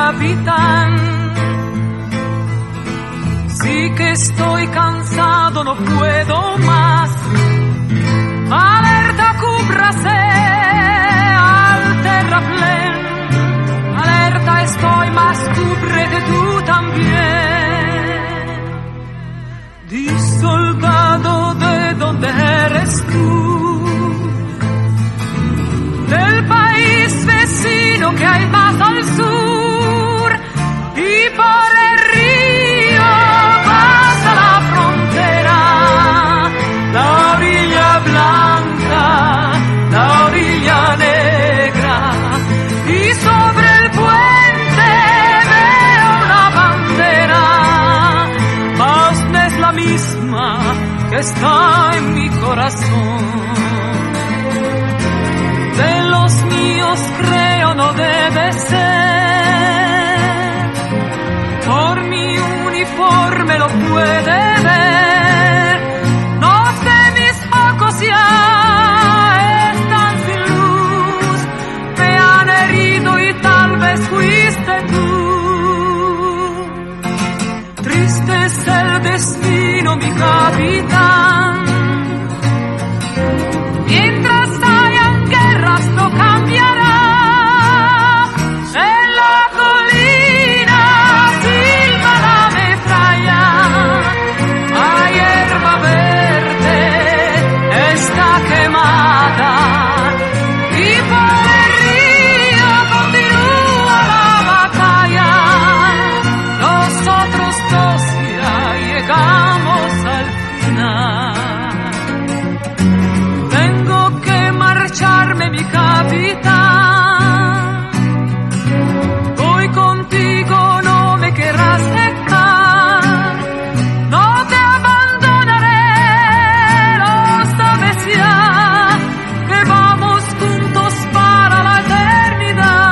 capitán. Sí que estoy cansado, no puedo más. Alerta, cúbrase al terraplén. Alerta, estoy más, cúbrete tú también. Di, soldado, ¿de dónde eres tú? Del país vecino que hay más al sur, y por el río pasa la frontera, la orilla blanca, la orilla negra, y sobre el puente veo una bandera, mas no es la misma que está en mi corazón. De los míos creo no debe ser, por mi uniforme lo puede ver. No sé, mis ojos ya están sin luz, me han herido y tal vez fuiste tú. Triste es el destino, mi capitán, mientras hayan guerras no cambiará. En la colina silba la metralla, la hierba verde está quemada, y por el río continúa la batalla. Nosotros dos ya llegamos al final. Tengo que marcharme, mi capitán. Voy contigo, no me querrás dejar. No te abandonaré, lo sabes ya, que vamos juntos para la eternidad.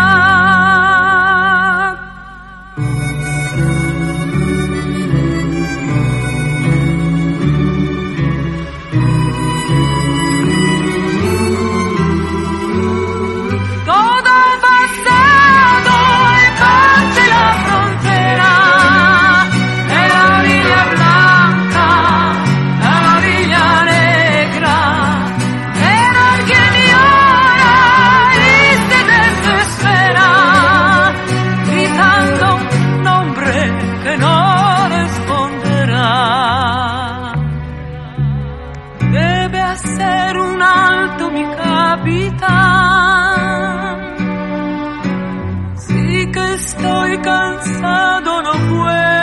Todo ha pasado en paz de la frontera, en la orilla blanca, la orilla negra. Pero alguien llora y se desespera, gritando un nombre que no responderá. Debe hacer un alto, mi capitán. Sí que estoy cansado, no puedo